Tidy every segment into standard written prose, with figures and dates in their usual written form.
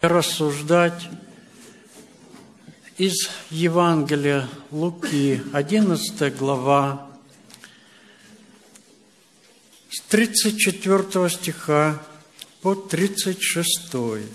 Рассуждать из Евангелия Луки, 11 глава, с 34 стиха по 36.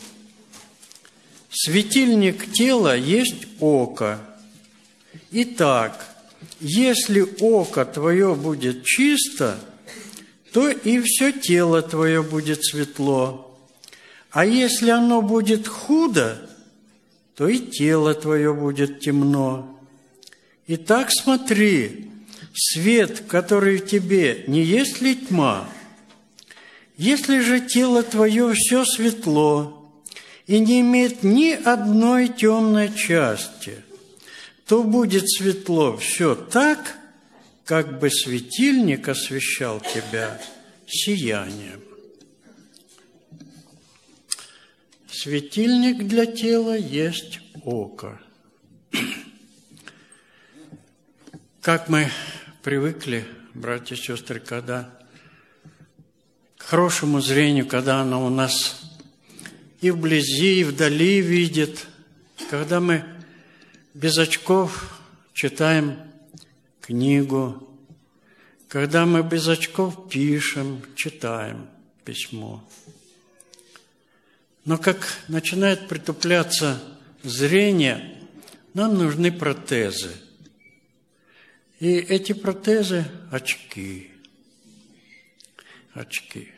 Светильник тела есть око. Итак, если око твое будет чисто, то и все тело твое будет светло. А если оно будет худо, то и тело твое будет темно. Итак, смотри, свет, который в тебе, не есть ли тьма? Если же тело твое все светло и не имеет ни одной темной части, то будет светло все так, как бы светильник освещал тебя сиянием. Светильник для тела есть око. Как мы привыкли, братья и сестры, когда к хорошему зрению, когда оно у нас и вблизи, и вдали видит, когда мы без очков читаем книгу, когда мы без очков пишем, читаем письмо. Но как начинает притупляться зрение, нам нужны протезы. И эти протезы – очки. Очки.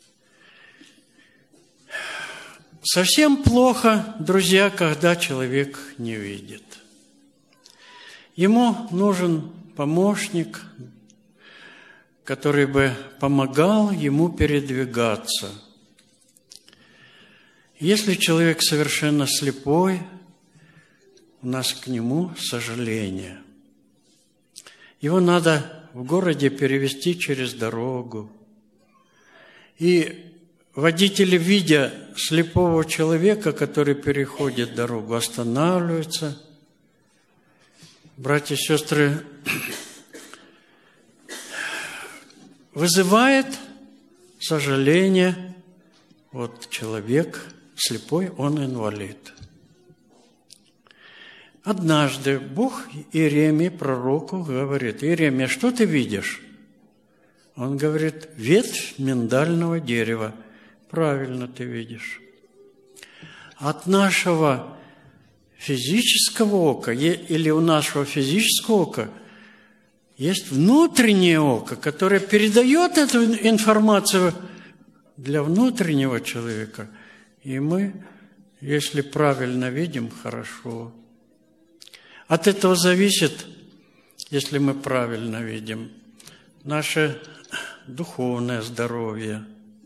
Совсем плохо, друзья, когда человек не видит. Ему нужен помощник, который бы помогал ему передвигаться. Если человек совершенно слепой, у нас к нему сожаление. Его надо в городе перевести через дорогу. И водители, видя слепого человека, который переходит дорогу, останавливаются. Братья и сестры, вызывает сожаление, вот человек слепой, он инвалид. Однажды Бог Иеремии, пророку, говорит: Иеремия, что ты видишь? Он говорит: ветвь миндального дерева. Правильно ты видишь. От нашего физического ока, или у нашего физического ока, есть внутреннее око, которое передает эту информацию для внутреннего человека. И мы, если правильно видим, хорошо. От этого зависит, если мы правильно видим, наше духовное здоровье.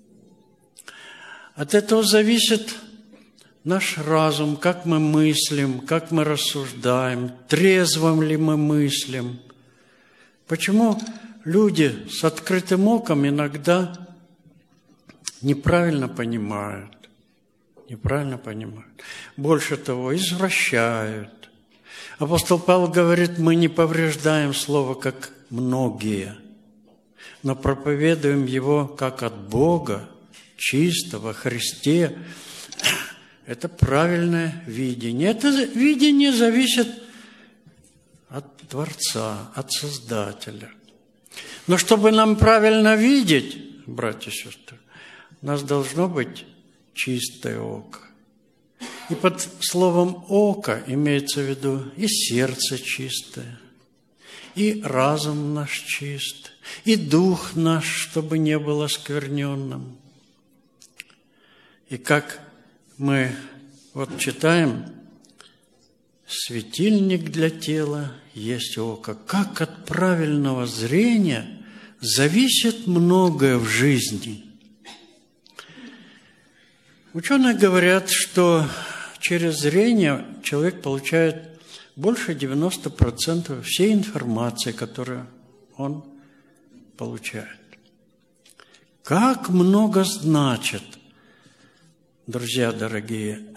От этого зависит наш разум, как мы мыслим, как мы рассуждаем, трезвым ли мы мыслим. Почему люди с открытым оком иногда неправильно понимают? Неправильно понимают. Больше того, извращают. Апостол Павел говорит: мы не повреждаем слово, как многие, но проповедуем его как от Бога, чисто во Христе. Это правильное видение. Это видение зависит от Творца, от Создателя. Но чтобы нам правильно видеть, братья и сестры, у нас должно быть чистое око. И под словом «око» имеется в виду и сердце чистое, и разум наш чист, и дух наш, чтобы не был оскверненным. И как мы вот читаем, светильник для тела есть око. Как от правильного зрения зависит многое в жизни. Ученые говорят, что через зрение человек получает больше 90% всей информации, которую он получает. Как много значит, друзья дорогие,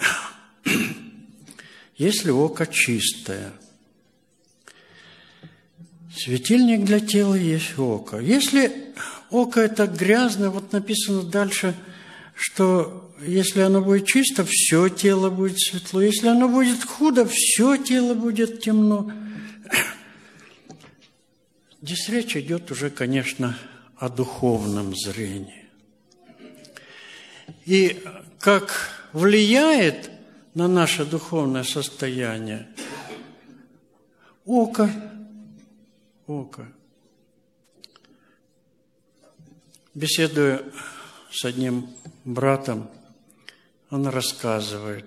если око чистое. Светильник для тела есть око. Если око это грязное, вот написано дальше, что если оно будет чисто, все тело будет светло. Если оно будет худо, все тело будет темно. Здесь речь идет уже, конечно, о духовном зрении. И как влияет на наше духовное состояние око. Беседуя с одним братом, он рассказывает.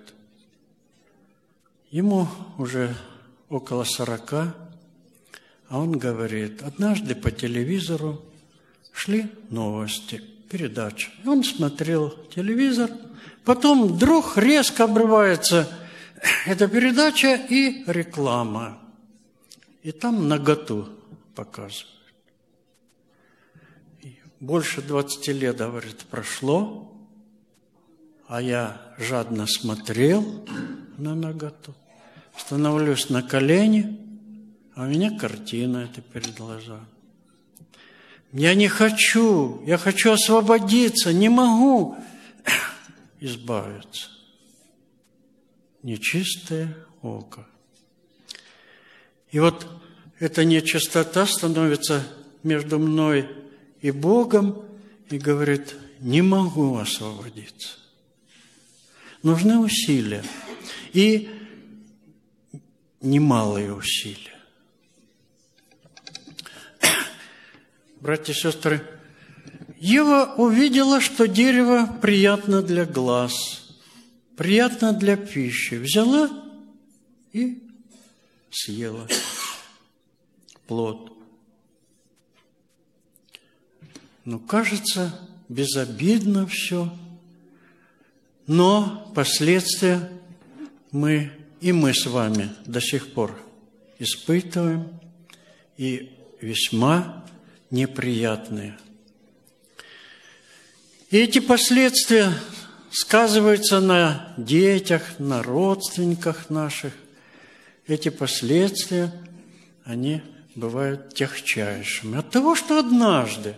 Ему уже около 40, а он говорит, однажды по телевизору шли новости, передачи. Он смотрел телевизор, потом вдруг резко обрывается эта передача и реклама. И там наготу показывают. Больше 20 лет, говорит, прошло, а я жадно смотрел на наготу, становлюсь на колени, а у меня картина эта перед глазами. Я не хочу, я хочу освободиться, не могу избавиться. Нечистое око. И вот эта нечистота становится между мной и Богом, и говорит, не могу освободиться. Нужны усилия. И немалые усилия. Братья и сестры, Ева увидела, что дерево приятно для глаз, приятно для пищи. Взяла и съела плод. Ну, кажется, безобидно все, но последствия мы с вами до сих пор испытываем, и весьма неприятные. И эти последствия сказываются на детях, на родственниках наших. Эти последствия, они бывают тягчайшими. От того, что однажды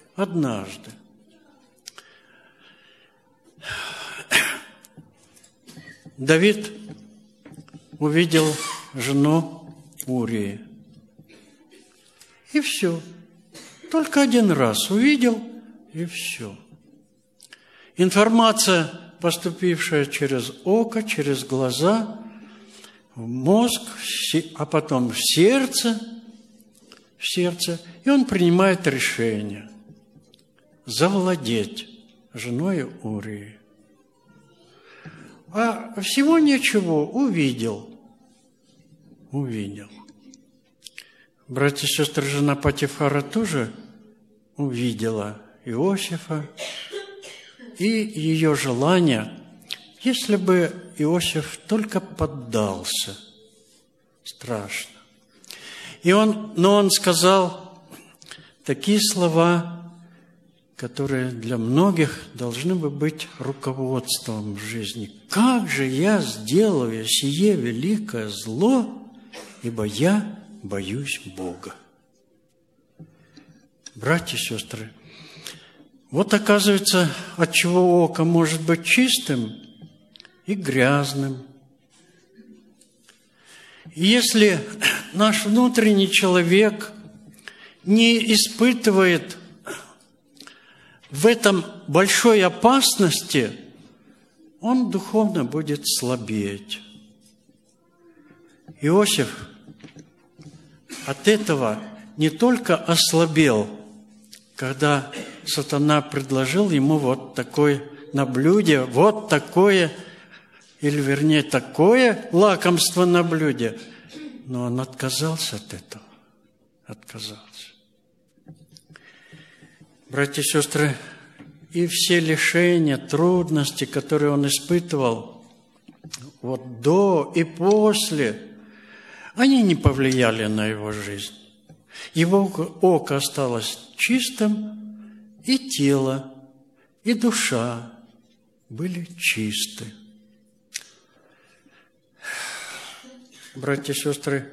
Давид увидел жену Урии. И все. Только один раз увидел, и все. Информация, поступившая через око, через глаза, в мозг, а потом в сердце, и он принимает решение завладеть женой Урии. А всего ничего увидел. Братья и сестры, жена Потифара тоже увидела Иосифа, и ее желание, если бы Иосиф только поддался, страшно. Но он сказал такие слова, которые для многих должны бы быть руководством в жизни. «Как же я сделаю сие великое зло, ибо я боюсь Бога». Братья и сестры, вот оказывается, от чего око может быть чистым и грязным. И если наш внутренний человек не испытывает в этом большой опасности, он духовно будет слабеть. Иосиф от этого не только ослабел, когда сатана предложил ему вот такое на блюде, вот такое, или вернее такое лакомство на блюде, но он отказался от этого. Отказался. Братья и сестры, и все лишения, трудности, которые он испытывал, вот до и после, они не повлияли на его жизнь. Его око осталось чистым, и тело, и душа были чисты. Братья и сестры,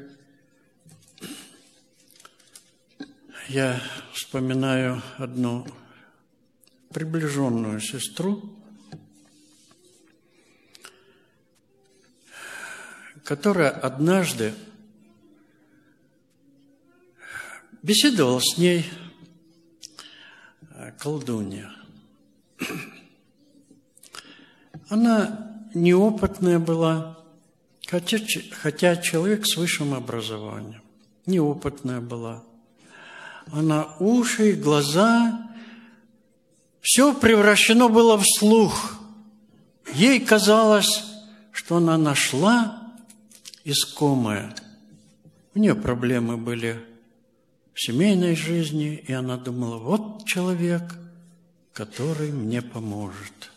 я вспоминаю одну приближенную сестру которая однажды беседовал с ней колдунья. Она неопытная была, хотя человек с высшим образованием. Неопытная была. Она уши, глаза, все превращено было в слух. Ей казалось, что она нашла искомое. У нее проблемы были в семейной жизни, и она думала, вот человек, который мне поможет.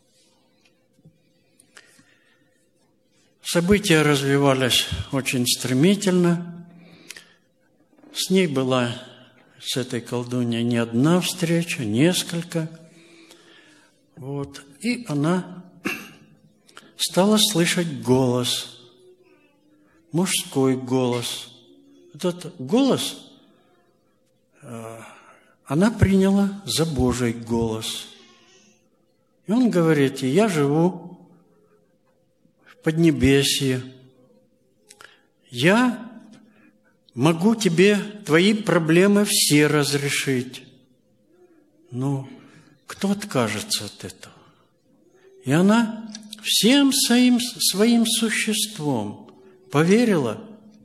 События развивались очень стремительно. С ней была, с этой колдуньей, не одна встреча, несколько. Вот. И она стала слышать голос, мужской голос. Этот голос она приняла за Божий голос. И он говорит, я живу в Поднебесье, я могу тебе твои проблемы все разрешить. Ну, кто откажется от этого? И она всем своим существом поверила.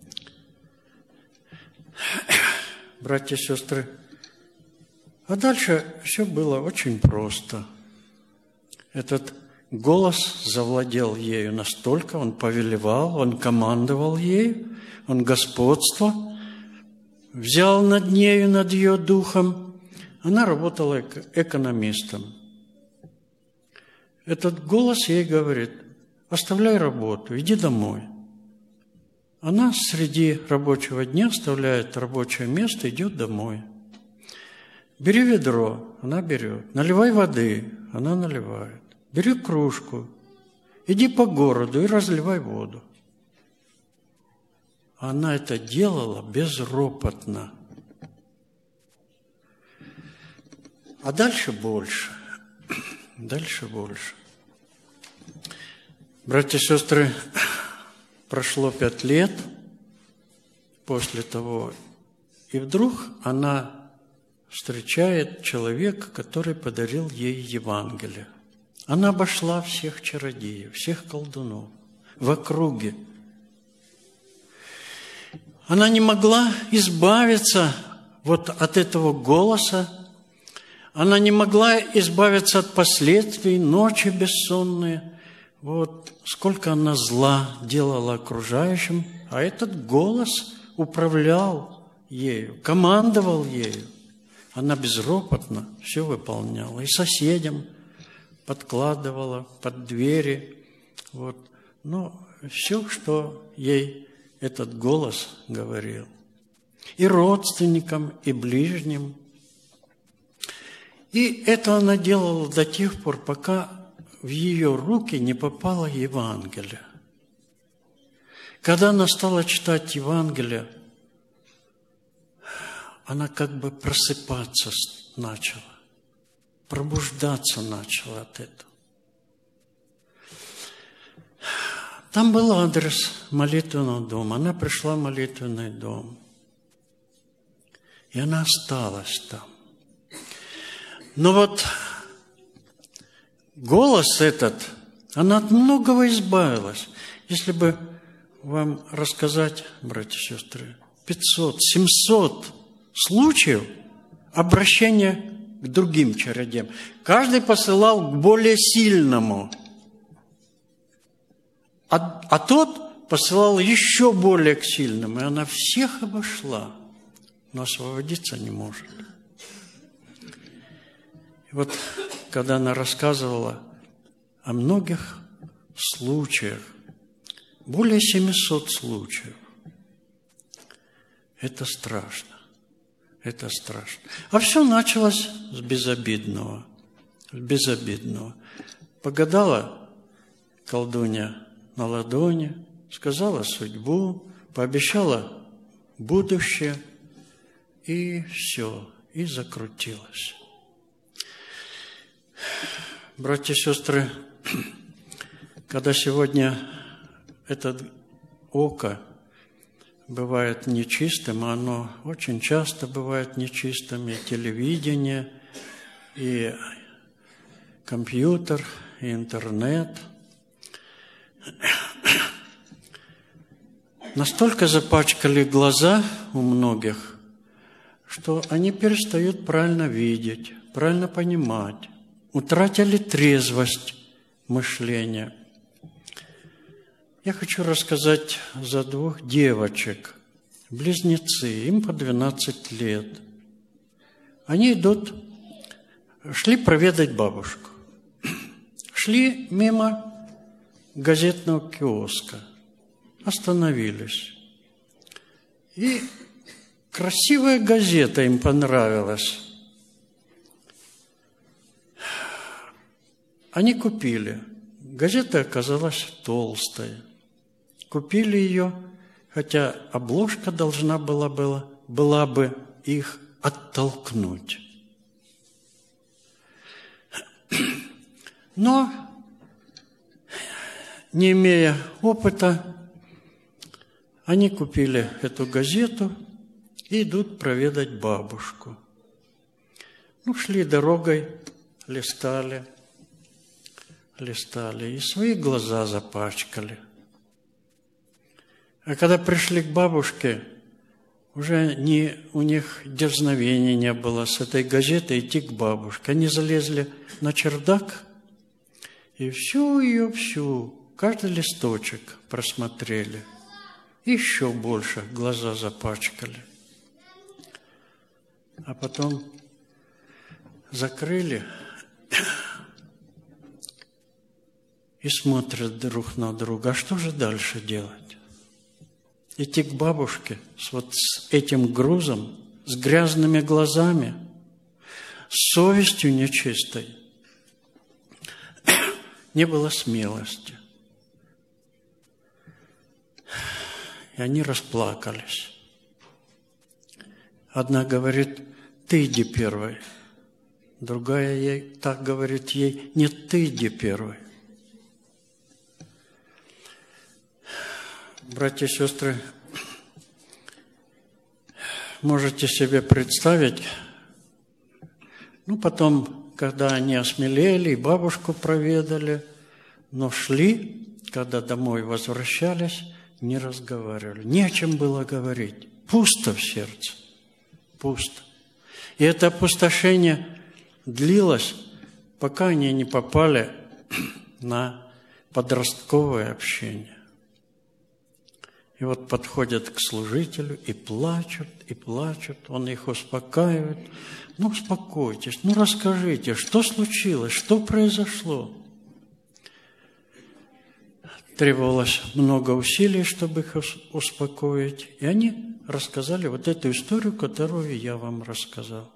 Братья и сестры, а дальше все было очень просто. Этот голос завладел ею настолько, он повелевал, он командовал ею, он господство взял над нею, над ее духом. Она работала экономистом. Этот голос ей говорит, оставляй работу, иди домой. Она среди рабочего дня оставляет рабочее место, идет домой. Бери ведро, она берет. Наливай воды, она наливает. Бери кружку, иди по городу и разливай воду. Она это делала безропотно. А дальше больше. Дальше больше. Братья и сестры, прошло 5 лет после того, и вдруг она встречает человека, который подарил ей Евангелие. Она обошла всех чародеев, всех колдунов в округе. Она не могла избавиться вот от этого голоса. Она не могла избавиться от последствий, ночи бессонные. Вот сколько она зла делала окружающим, а этот голос управлял ею, командовал ею. Она безропотно все выполняла. И соседям подкладывала под двери. Вот. Но все, что ей этот голос говорил. И родственникам, и ближним. И это она делала до тех пор, пока в ее руки не попало Евангелие. Когда она стала читать Евангелие, она как бы просыпаться начала, пробуждаться начала от этого. Там был адрес молитвенного дома. Она пришла в молитвенный дом. И она осталась там. Но вот голос этот, она от многого избавилась. Если бы вам рассказать, братья и сестры, 500, 700 случаев обращения к другим чародеям. Каждый посылал к более сильному. А тот посылал еще более к сильному. И она всех обошла, но освободиться не может. И вот, когда она рассказывала о многих случаях, более 700 случаев, это страшно. Это страшно. А все началось с безобидного. С безобидного. Погадала колдунья на ладони, сказала судьбу, пообещала будущее, и все, и закрутилось. Братья и сестры, когда сегодня этот око бывает нечистым, а оно очень часто бывает нечистым, и телевидение, и компьютер, и интернет. Настолько запачкали глаза у многих, что они перестают правильно видеть, правильно понимать, утратили трезвость мышления. Я хочу рассказать за двух девочек, близнецы, им по 12 лет. Они шли проведать бабушку. Шли мимо газетного киоска, остановились. И красивая газета им понравилась. Они купили. Газета оказалась толстая. Купили ее, хотя обложка должна была бы их оттолкнуть. Но, не имея опыта, они купили эту газету и идут проведать бабушку. Шли дорогой, листали, и свои глаза запачкали. А когда пришли к бабушке, уже у них дерзновения не было с этой газетой идти к бабушке. Они залезли на чердак и всю, каждый листочек просмотрели. Еще больше глаза запачкали. А потом закрыли и смотрят друг на друга. А что же дальше делать? Идти к бабушке с этим грузом, с грязными глазами, с совестью нечистой? Не было смелости. И они расплакались. Одна говорит: ты иди первой. Другая так говорит ей: нет, ты иди первой. Братья и сестры, можете себе представить, потом, когда они осмелели и бабушку проведали, но шли, когда домой возвращались, не разговаривали. Не о чем было говорить. Пусто в сердце. Пусто. И это опустошение длилось, пока они не попали на подростковое общение. И вот подходят к служителю и плачут, он их успокаивает. Успокойтесь, расскажите, что случилось, что произошло. Требовалось много усилий, чтобы их успокоить. И они рассказали вот эту историю, которую я вам рассказал.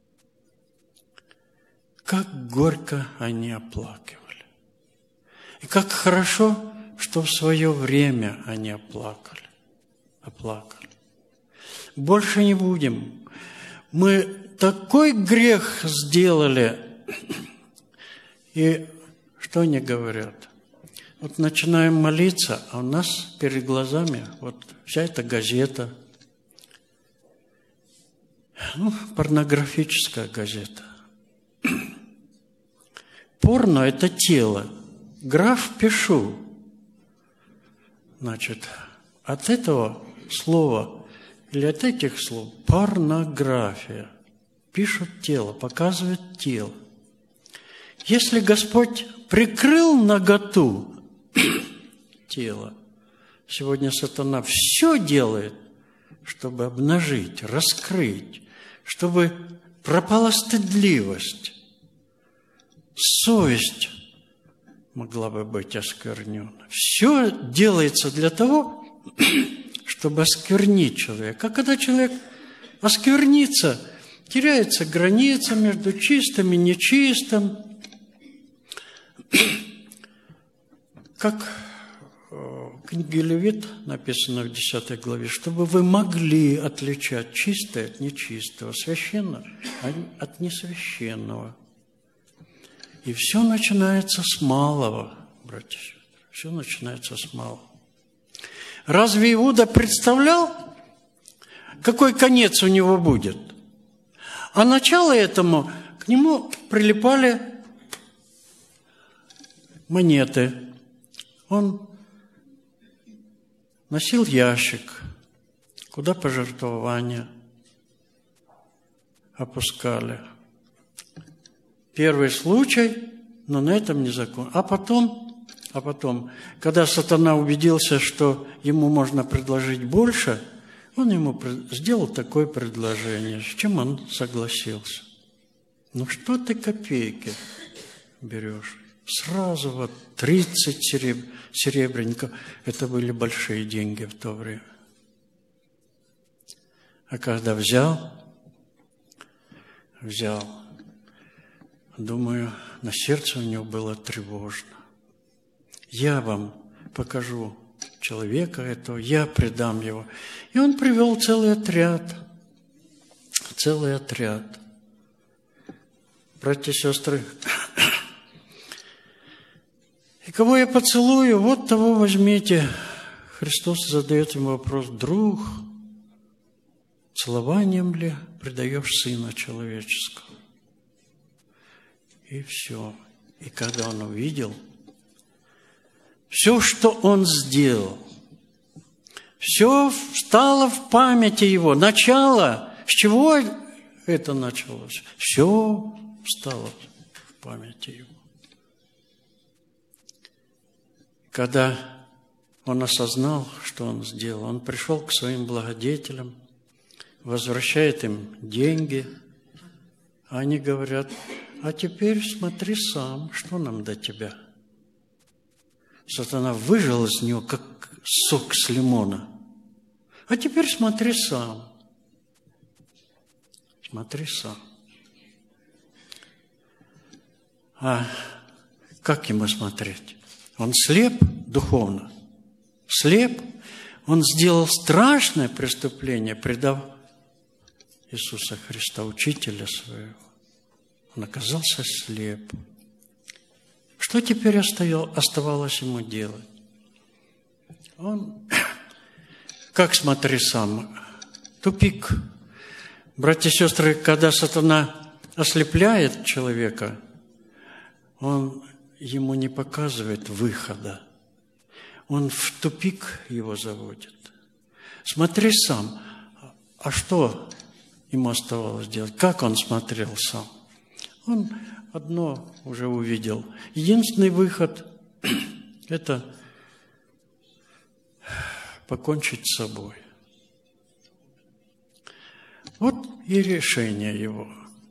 Как горько они оплакивали. И как хорошо, что в свое время они оплакали. Больше не будем. Мы такой грех сделали. И что они говорят? Начинаем молиться, а у нас перед глазами вся эта газета. Порнографическая газета. Порно – это тело. Граф пишу. От этого слова или от этих слов порнография. Пишут тело, показывают тело. Если Господь прикрыл наготу тела, сегодня сатана все делает, чтобы обнажить, раскрыть, чтобы пропала стыдливость, совесть могла бы быть осквернена. Все делается для того, чтобы осквернить человека. А когда человек осквернится, теряется граница между чистым и нечистым. Как в книге Левит написано в 10 главе, чтобы вы могли отличать чистое от нечистого, священного от несвященного. И все начинается с малого, братья и сестры. Все начинается с малого. Разве Иуда представлял, какой конец у него будет? А начало этому, к нему прилипали монеты. Он носил ящик, куда пожертвования опускали. Первый случай, но на этом не закон. А потом, когда сатана убедился, что ему можно предложить больше, он ему сделал такое предложение, с чем он согласился. Ну что ты копейки берешь? Сразу вот 30 серебряников. Это были большие деньги в то время. А когда взял, думаю, на сердце у него было тревожно. Я вам покажу человека этого, я предам его. И он привел целый отряд. Братья и сестры, и кого я поцелую, вот того возьмите. Христос задает ему вопрос: друг, целованием ли предаешь Сына Человеческого? И все. И когда он увидел все, что он сделал, все встало в памяти его. Начало, с чего это началось? Все встало в памяти его. Когда он осознал, что он сделал, он пришел к своим благодетелям, возвращает им деньги, а они говорят: а теперь смотри сам, что нам до тебя. Сатана выжал из него, как сок с лимона. А теперь смотри сам. Смотри сам. А как ему смотреть? Он слеп духовно. Слеп. Он сделал страшное преступление, предав Иисуса Христа, учителя своего. Он оказался слеп. Что теперь оставалось ему делать? Он, как смотри сам, тупик. Братья и сестры, когда сатана ослепляет человека, он ему не показывает выхода. Он в тупик его заводит. Смотри сам. А что ему оставалось делать? Как он смотрел сам? Он одно уже увидел. Единственный выход – это покончить с собой. Вот и решение его.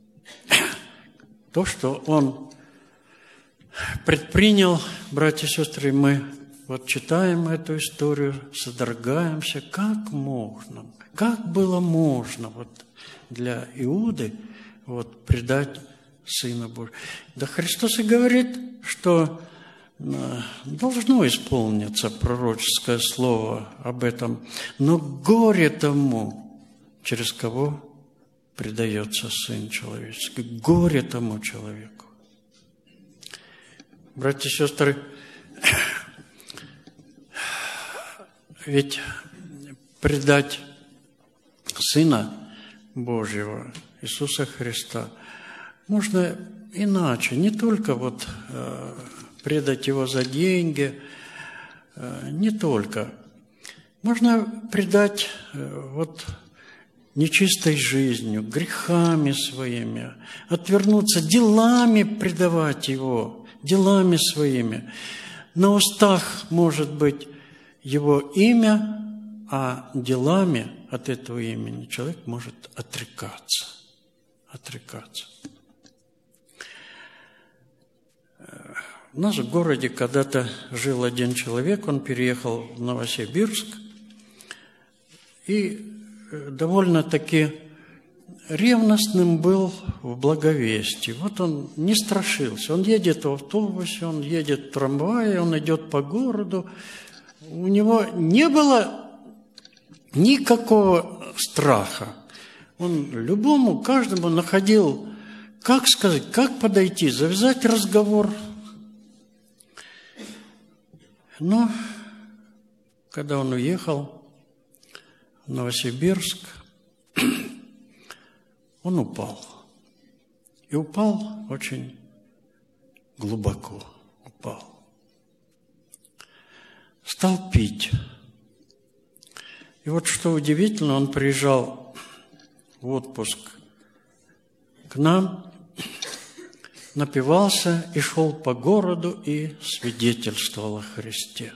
То, что он предпринял, братья и сестры, мы вот читаем эту историю, содрогаемся, как можно, как было можно вот для Иуды вот предать Сына Божьего. Да Христос и говорит, что должно исполниться пророческое слово об этом, но горе тому, через кого предается Сын Человеческий. Горе тому человеку. Братья и сестры, ведь предать Сына Божьего, Иисуса Христа, можно иначе, не только вот предать Его за деньги, не только. Можно предать вот нечистой жизнью, грехами своими, отвернуться, делами предавать Его, делами своими. На устах может быть Его имя, а делами от этого имени человек может отрекаться. У нас в городе когда-то жил один человек, он переехал в Новосибирск и довольно-таки ревностным был в благовестии. Вот он не страшился. Он едет в автобусе, он едет в трамвае, он идет по городу. У него не было никакого страха. Он любому, каждому находил, как сказать, как подойти, завязать разговор. Но когда он уехал в Новосибирск, он упал. И упал очень глубоко. Упал. Стал пить. И вот что удивительно, он приезжал в отпуск к нам, напивался и шел по городу и свидетельствовал о Христе.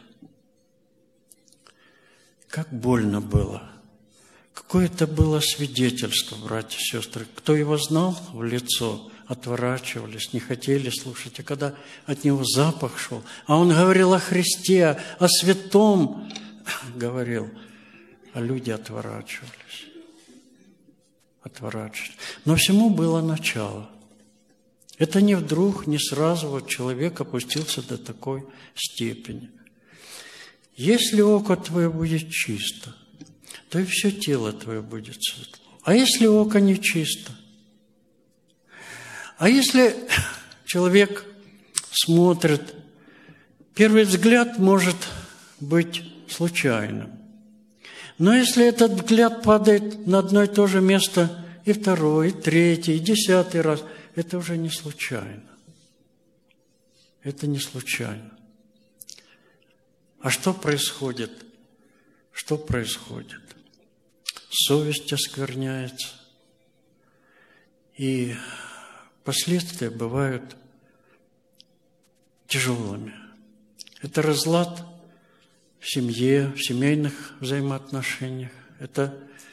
Как больно было. Какое это было свидетельство, братья и сестры. Кто его знал в лицо, отворачивались, не хотели слушать. А когда от него запах шел, а он говорил о Христе, о святом говорил, а люди отворачивались. Но всему было начало. Это не вдруг, не сразу вот человек опустился до такой степени. Если око твое будет чисто, то и все тело твое будет светло. А если око не чисто? А если человек смотрит, первый взгляд может быть случайным. Но если этот взгляд падает на одно и то же место и второй, и третий, и 10-й раз, это уже не случайно. Это не случайно. А что происходит? Что происходит? Совесть оскверняется. И последствия бывают тяжелыми. Это разлад в семье, в семейных взаимоотношениях. Это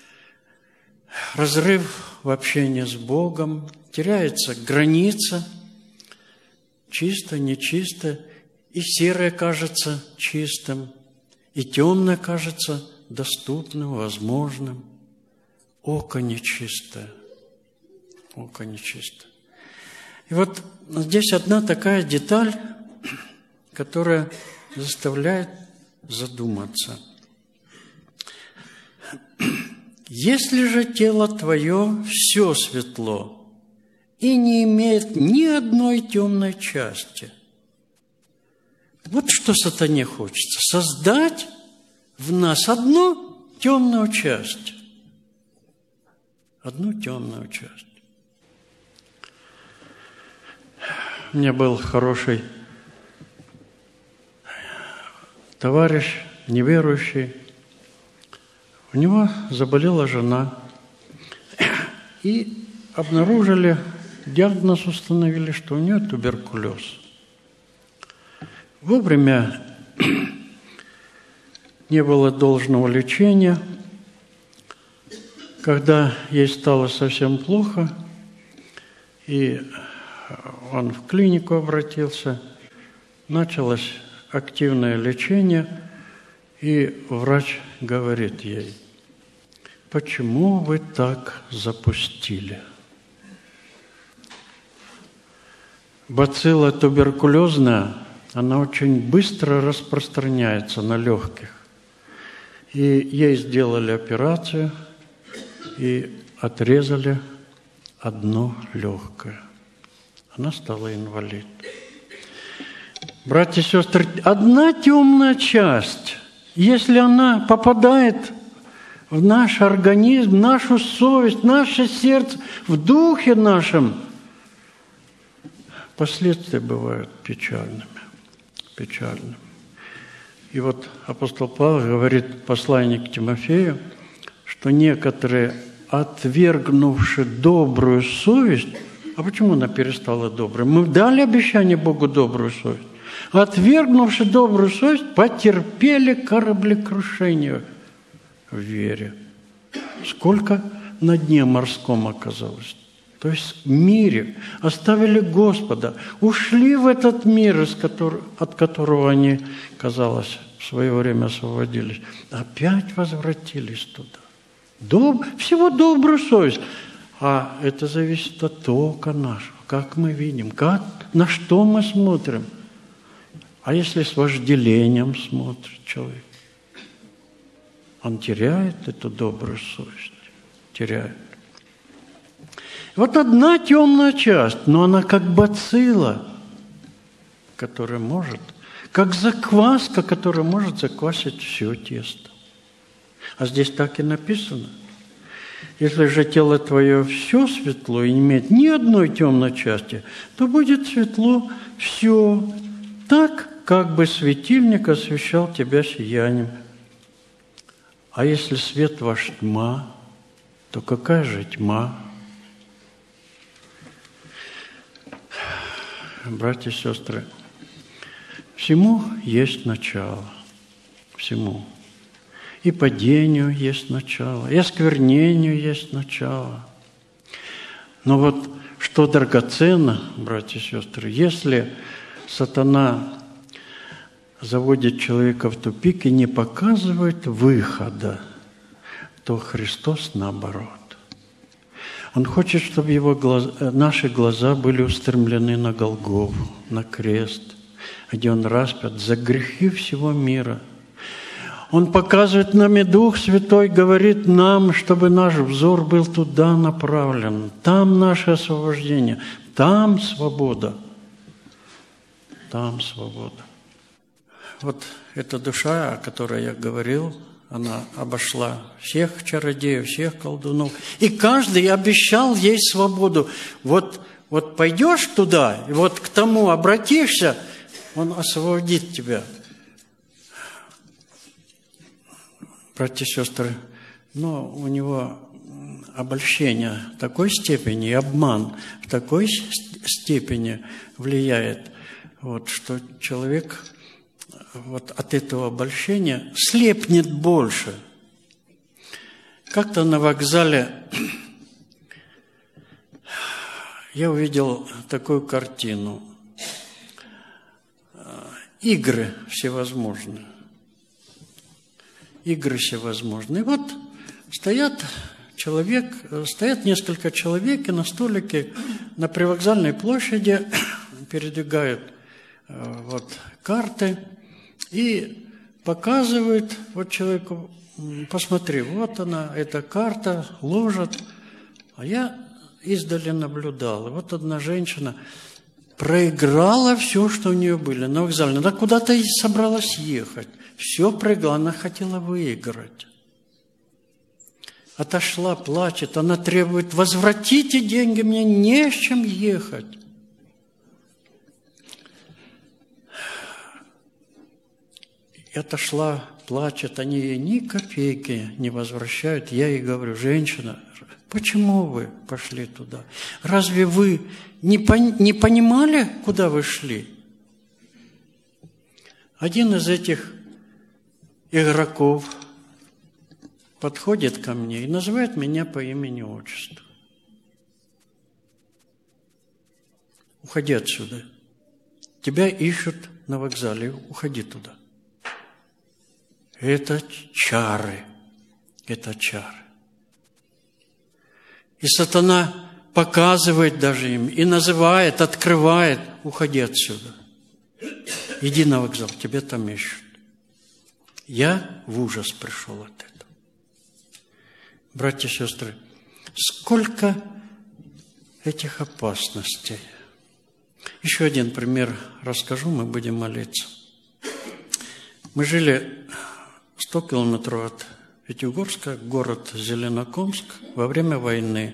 разрыв в общении с Богом. Теряется граница, чисто, нечисто. И серое кажется чистым, и темное кажется доступным, возможным. Око нечистое. Око нечистое. И вот здесь одна такая деталь, которая заставляет задуматься. Если же тело твое все светло и не имеет ни одной темной части, вот что сатане хочется. Создать в нас одну темную часть. Одну темную часть. У меня был хороший товарищ, неверующий. У него заболела жена. И обнаружили, диагноз установили, что у нее туберкулез. Вовремя не было должного лечения. Когда ей стало совсем плохо, и он в клинику обратился, началось активное лечение, и врач говорит ей: почему вы так запустили? Бацилла туберкулезная, она очень быстро распространяется на легких. И ей сделали операцию и отрезали одно легкое. Она стала инвалид. Братья и сестры, одна темная часть, если она попадает в наш организм, в нашу совесть, в наше сердце, в духе нашем, последствия бывают печальными. Печальными. И вот апостол Павел говорит, послание к Тимофею, что некоторые, отвергнувши добрую совесть, а почему она перестала доброй? Мы дали обещание Богу добрую совесть. Отвергнувши добрую совесть, потерпели кораблекрушение в вере. Сколько на дне морском оказалось? То есть в мире оставили Господа, ушли в этот мир, от которого они, казалось, в свое время освободились. Опять возвратились туда. Всего добрую совесть. А это зависит от ока нашего, как мы видим, на что мы смотрим. А если с вожделением смотрит человек, он теряет эту добрую совесть. Теряет. Вот одна темная часть, но она как бацилла, которая может, как закваска, которая может заквасить все тесто. А здесь так и написано. Если же тело твое все светло и не имеет ни одной темной части, то будет светло все, так, как бы светильник освещал тебя сиянием. А если свет ваш тьма, то какая же тьма? Братья и сестры, всему есть начало. Всему. И падению есть начало, и осквернению есть начало. Но вот что драгоценно, братья и сестры, если сатана заводит человека в тупик и не показывает выхода, то Христос наоборот. Он хочет, чтобы наши глаза были устремлены на Голгофу, на крест, где Он распят за грехи всего мира. Он показывает нам, и Дух Святой говорит нам, чтобы наш взор был туда направлен. Там наше освобождение, там свобода. Там свобода. Вот эта душа, о которой я говорил, она обошла всех чародеев, всех колдунов. И каждый обещал ей свободу. Вот пойдешь туда, и вот к тому обратишься, он освободит тебя. Братья и сестры, но у него обольщение в такой степени, и обман в такой степени влияет, что человек от этого обольщения слепнет больше. Как-то на вокзале я увидел такую картину. Игры всевозможные. Игры всевозможные. И вот стоят несколько человек, и на столике на привокзальной площади передвигают карты и показывают человеку: посмотри, вот она, эта карта, ложат. А я издали наблюдал. И вот одна женщина проиграла все, что у нее были на вокзале. Она куда-то и собралась ехать. Все проиграла, она хотела выиграть. Отошла, плачет, она требует: возвратите деньги, мне не с чем ехать. И отошла, плачет, они ей ни копейки не возвращают. Я ей говорю: женщина, почему вы пошли туда? Разве вы не понимали, куда вы шли? Один из этих игроков подходит ко мне и называет меня по имени-отчеству. Уходи отсюда. Тебя ищут на вокзале. Уходи туда. Это чары. Это чары. И сатана показывает даже им, и называет, открывает: уходи отсюда. Иди на вокзал, тебя там ищут. Я в ужас пришел от этого. Братья и сестры, сколько этих опасностей. Еще один пример расскажу, мы будем молиться. Мы жили 100 километров от Пятигорска, город Зеленокумск, во время войны.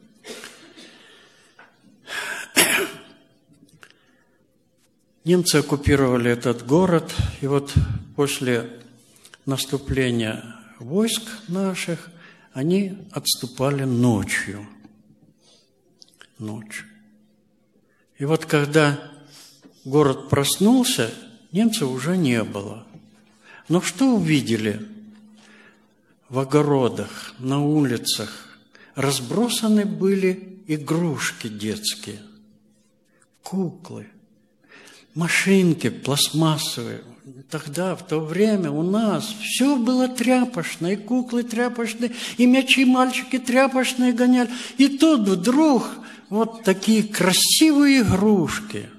Немцы оккупировали этот город, и вот после наступления войск наших они отступали ночью. И вот когда город проснулся, немцев уже не было. Но что увидели? В огородах, на улицах разбросаны были игрушки детские, куклы, машинки пластмассовые. Тогда, в то время у нас все было тряпочное, и куклы тряпочные, и мячи мальчики тряпочные гоняли. И тут вдруг вот такие красивые игрушки.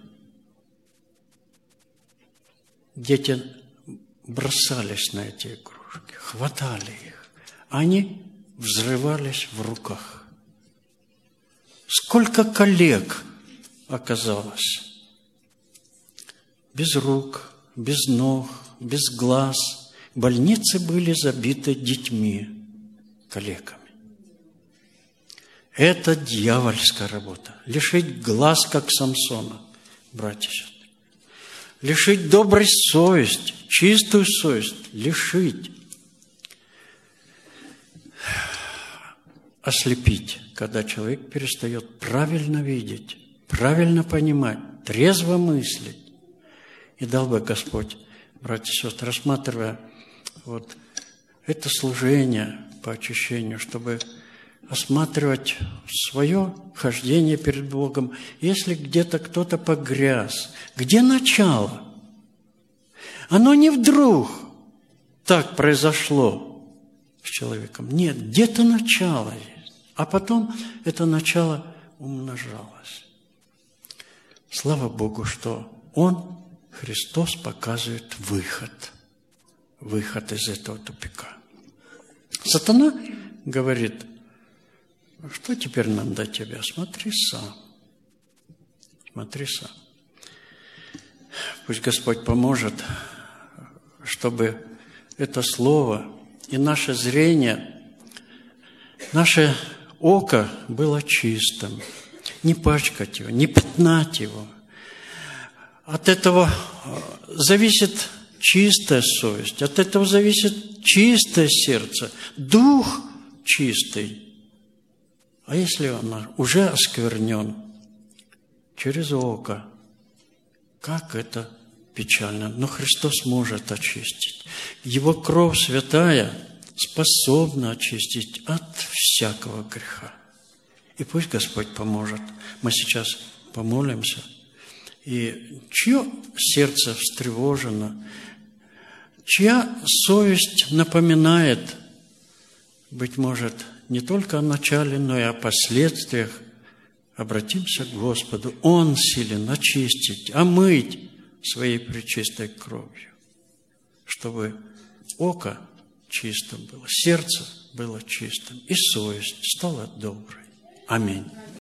Дети бросались на эти игрушки, хватали их. Они взрывались в руках. Сколько коллег оказалось без рук, без ног, без глаз. Больницы были забиты детьми, калеками. Это дьявольская работа. Лишить глаз, как Самсона, братья и сестры. Лишить доброй совести, чистую совесть, лишить. Ослепить, когда человек перестает правильно видеть, правильно понимать, трезво мыслить. И дал бы Господь, братья и сестры, рассматривая вот это служение по очищению, чтобы осматривать свое хождение перед Богом. Если где-то кто-то погряз, где начало? Оно не вдруг так произошло с человеком. Нет, где-то начало есть. А потом это начало умножалось. Слава Богу, что Он, Христос, показывает выход из этого тупика. Сатана говорит: что теперь нам до тебя? Смотри сам. Смотри сам. Пусть Господь поможет, чтобы это слово и наше зрение, наше око было чистым. Не пачкать его, не пятнать его. От этого зависит чистая совесть, от этого зависит чистое сердце, дух чистый. А если он уже осквернен через око, как это печально. Но Христос может очистить. Его кровь святая способна очистить от всякого греха. И пусть Господь поможет. Мы сейчас помолимся. И чье сердце встревожено, чья совесть напоминает, быть может, не только о начале, но и о последствиях, обратимся к Господу. Он силен очистить, омыть своей пречистой кровью, чтобы око чистым было, сердце было чистым, и совесть стала доброй. Аминь.